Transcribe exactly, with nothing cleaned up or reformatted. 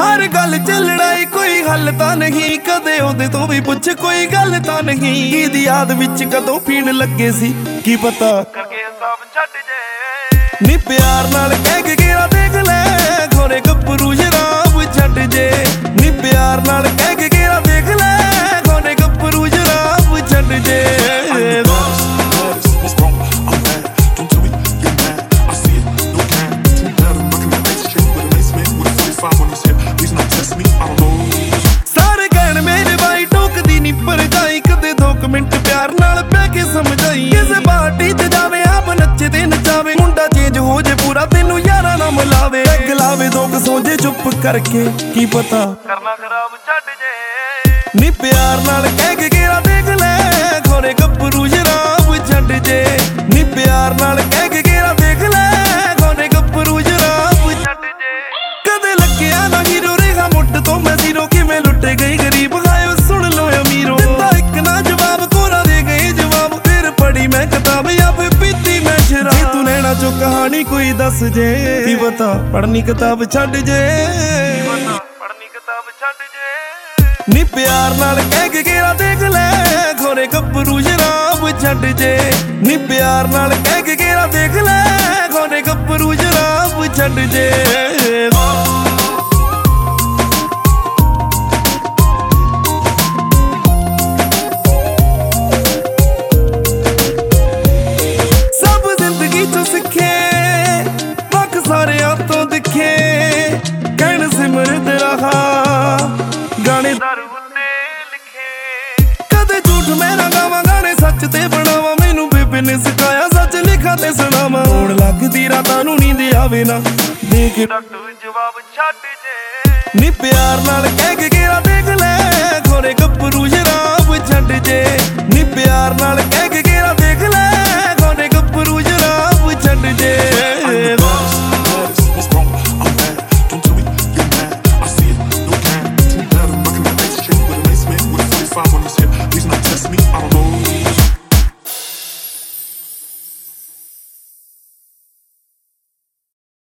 हर गल च लड़ाई कोई हल तां नहीं, कदे ओदे तो भी पुछ कोई गल तां नहीं। ईदी याद विच कदों पीण लगे सी की पता करके सब छड्ड जे। नी प्यार नाल कह के गेरा देख ले खोरे गब्बरू शराब छड्ड जे। नी प्यार नाल कह के गेरा देख ले खोरे गब्बरू शराब छड्ड जे। सारे कहण मेरे भाई टोकदी नी पर जाई, कदे दो मिनट प्यार नाल पै के समझाई। किसे पार्टी ते जावे आप नच्चे ते नचावे, मुंडा चेंज हो जे पूरा तेनू यारा ना मिलावे। पैग लावे दो सो जे चुप करके की पता करना खराब छड्ड जे। नी प्यार नाल कह के गेरा देख ले खोरे गब्बरू शराब छड्ड जे। नी प्यार नाल कह के गेरा देख ले खोरे गब्बरू शराब छड्ड जे। कदे लग्गिया ना हीरो रेहा मुट्ठ तो मैं जीरो, किवें लुटे गई गरीब खायो सुन लो अमीरो। दिता इक ना जवाब कोरा दे गए जवाब, फिर पढ़ी मैं किताब या फिर पीती मैं शराब। तू नैना चो कहानी कोई दस जे की पता पढ़नी किताब छड्ड जे। पढ़नी किताब छड्ड जे। नी प्यार नाल कह के गेरा देख ले खोरे गब्बरू शराब छड्ड जे। नी प्यार नाल कह के गेरा देख ले खोरे गब्बरू शराब छड्ड जे। सारियां तो दिखे कहण सिमरत रहा गाने दारू उत्ते लिखे। कदे झूठ मैं ना गावां गाने सच ते बनावां, मैनू बेबे ने सिखाया सच लिखा ते सुणावां। होण लगदी रातां नूं नींद आवे ना दे के जवाब छड्ड जे। नी प्यार नाल कह के गेरा